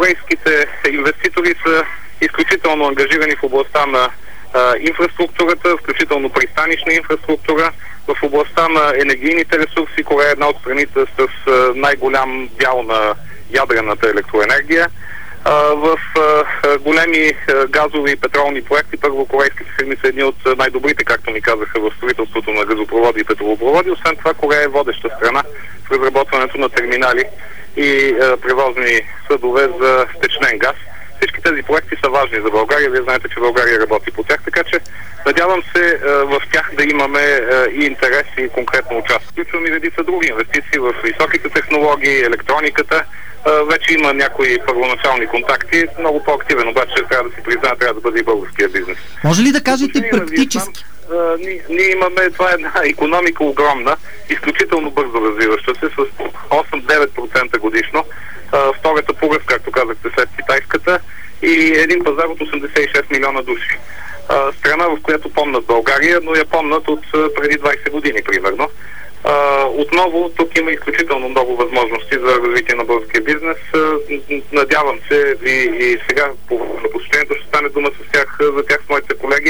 южнокорейските инвеститори са изключително ангажирани в областта на инфраструктурата, включително пристанищна инфраструктура. В областта на енергийните ресурси Корея е една от страните с най-голям дял на ядрената електроенергия. В големи газови и петролни проекти първо корейските фирми са едни от най-добрите, както ми казаха, в строителството на газопроводи и петролопроводи. Освен това, Корея е водеща страна в разработването на терминали и превозни съдове за втечнен газ. Всички тези проекти са важни за България. Вие знаете, че България работи по тях, така че надявам се в тях да имаме и интерес и конкретно участие. Включвам и редица други инвестиции в високите технологии, електрониката. Вече има някои първоначални контакти. Много по-активен, обаче трябва да си призная, трябва да бъде и българския бизнес. Може ли да кажете практически? Ние имаме, това е една икономика огромна, изключително бързо развиваща се, с 8-9% годишно. Втората погръв, както казахте, след китайската, и един пазар от 86 милиона души. Страна, в която помнат България, но я помнат от преди 20 години, примерно. Отново, тук има изключително много възможности за развитие на българския бизнес. Надявам се и сега по посещението ще стане дума за тях с моите колеги.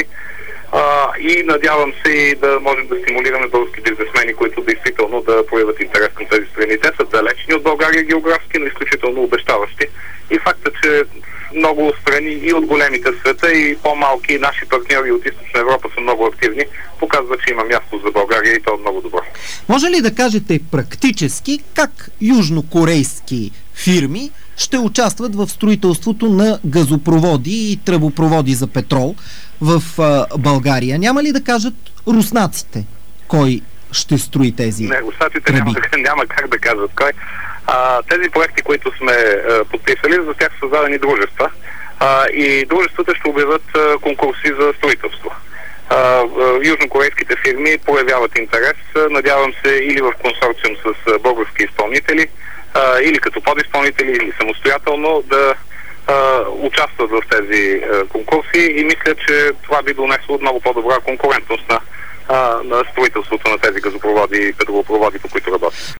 И надявам се и да можем да стимулираме български бизнесмени, които действително да проявят интерес към тези страни. Те са далечни от България географски, но изключително обещаващи. И факта, че много страни и от големите света, и по-малки наши партньори от Източна Европа са много активни, показва, че има място за България и то е много добро. Може ли да кажете практически как южнокорейски фирми ще участват в строителството на газопроводи и тръбопроводи за петрол в България? Няма ли да кажат руснаците кой ще строи тези тръби? Не, руснаците няма как да кажат кой. Тези проекти, които сме подписали, за тях са създадени дружества и дружествата ще обявят конкурси за строителство. Южнокорейските фирми проявяват интерес, надявам се, или в консорциум с български изпълнители, или като подизпълнители, или самостоятелно да участват в тези конкурси, и мисля, че това би донесло много по-добра конкурентност на строителството на тези газопроводи и петролопроводи, по които работят.